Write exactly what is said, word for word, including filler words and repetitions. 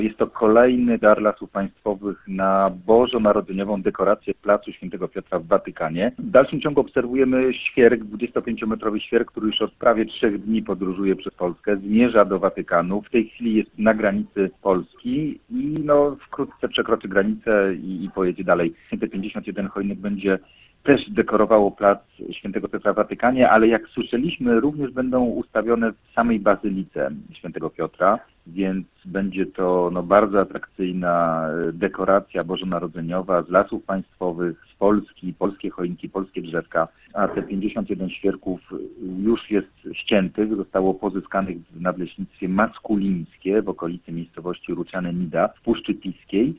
Jest to kolejny dar Lasów Państwowych na bożonarodzeniową dekorację Placu Świętego Piotra w Watykanie. W dalszym ciągu obserwujemy świerk, dwudziestopięciometrowy świerk, który już od prawie trzech dni podróżuje przez Polskę, zmierza do Watykanu. W tej chwili jest na granicy Polski i no, wkrótce przekroczy granicę i, i pojedzie dalej. Te pięćdziesiąt jeden choinek będzie też dekorowało plac Świętego Piotra w Watykanie, ale jak słyszeliśmy, również będą ustawione w samej Bazylice Świętego Piotra, więc będzie to no, bardzo atrakcyjna dekoracja bożonarodzeniowa z Lasów Państwowych, z Polski, polskie choinki, polskie drzewka, a te pięćdziesiąt jeden świerków już jest ściętych, zostało pozyskanych w Nadleśnictwie Maskulińskie w okolicy miejscowości Ruciane-Nida w Puszczy Piskiej.